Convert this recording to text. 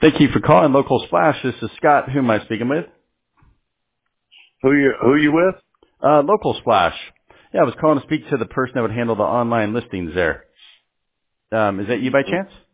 Thank you for calling Local Splash. This is Scott. Who am I speaking with? Who you with? Local Splash. Yeah, I was calling to speak to the person that would handle the online listings there. Is that you by chance?